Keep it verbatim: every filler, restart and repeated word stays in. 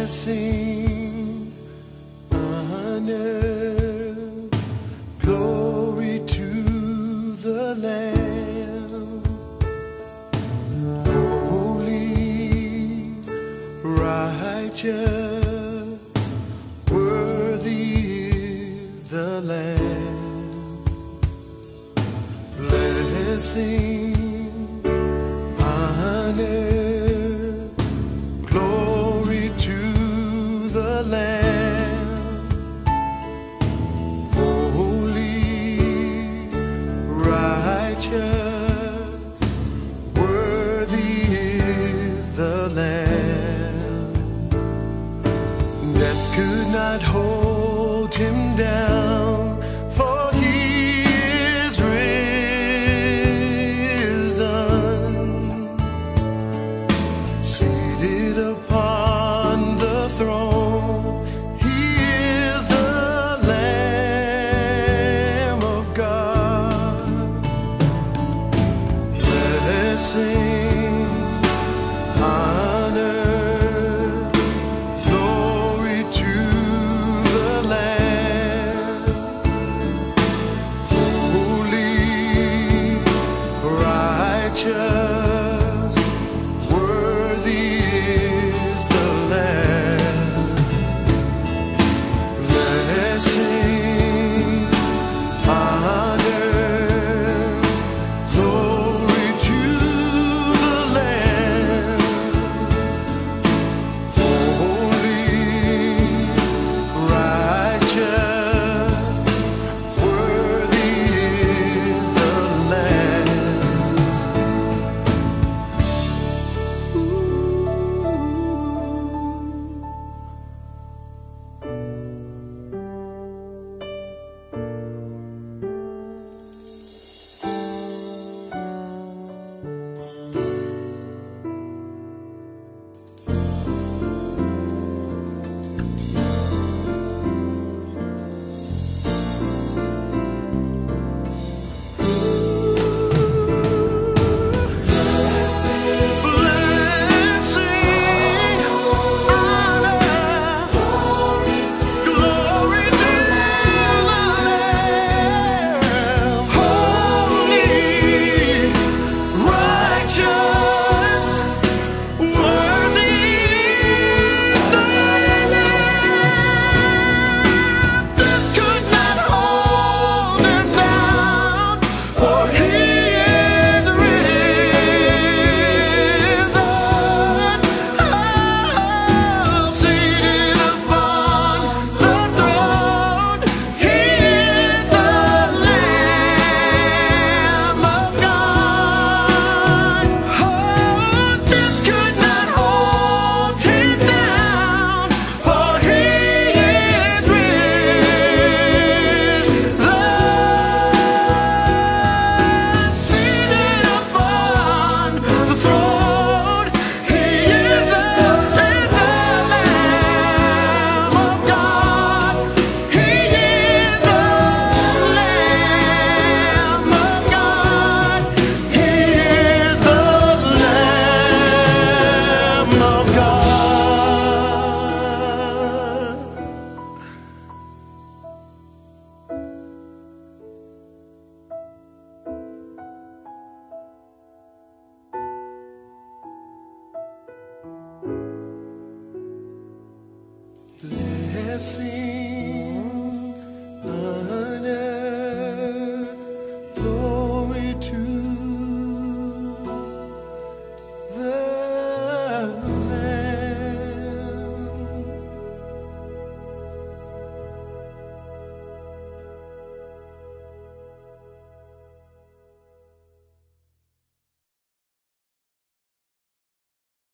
Blessing, honor, glory to the Lamb. Holy, righteous, worthy is the Lamb. Blessing, honor, the Lamb. Holy, righteous, worthy is the Lamb. Death could not hold him down, for he is risen, seated upon the throne. Blessing, honor, glory to the Lamb. Holy, righteous, worthy is the Lamb. Blessing, honor, blessing.